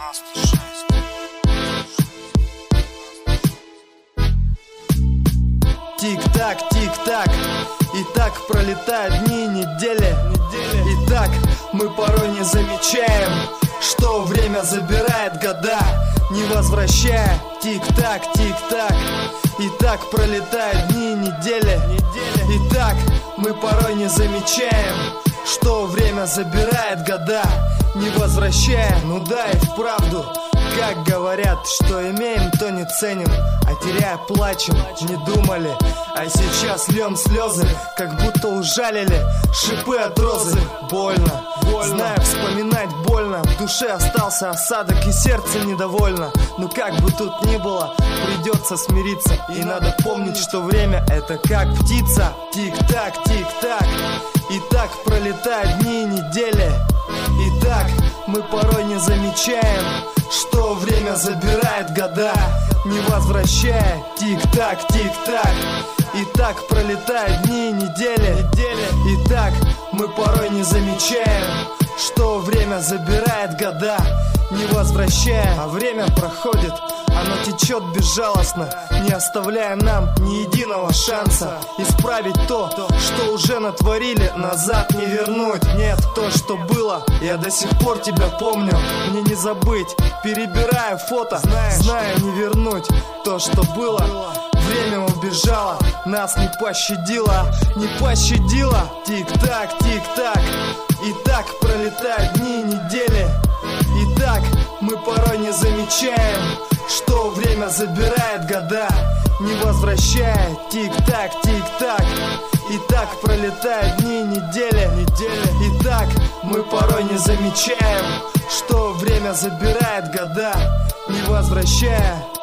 Тик-так, тик-так, и так пролетают дни, недели. И так мы порой не замечаем, что время забирает года, не возвращая. Тик-так, тик-так, и так пролетают дни, недели. И так мы порой не замечаем, что время забирает года, не возвращая. Ну да, и вправду, как говорят, что имеем, то не ценим, а теряя плачем, не думали. А сейчас льем слезы, как будто ужалили шипы от розы. Больно, знаю, вспоминать больно, в душе остался осадок и сердце недовольно. Но как бы тут ни было, придется смириться. И надо помнить, что время это как птица. Тик-так, тик-так, и так пролетают дни, недели. И так мы порой не замечаем, что время забирает года, не возвращая. Тик-так, тик-так, и так пролетают дни, недели. И так мы порой не замечаем, что время забирает года, не возвращая. А время проходит, оно течет безжалостно, не оставляя нам ни единого шанса исправить то, что уже натворили, назад не вернуть. Нет, то, что было, я до сих пор тебя помню, мне не забыть, перебирая фото, зная не вернуть то, что было. Время убежало, нас не пощадило, не пощадило. Тик-так, тик-так, и так пролетают дни, недели. И так мы порой не замечаем, что время забирает года, не возвращая. Тик-так, тик-так, и так пролетают дни, недели. И так мы порой не замечаем, что время забирает года, не возвращая.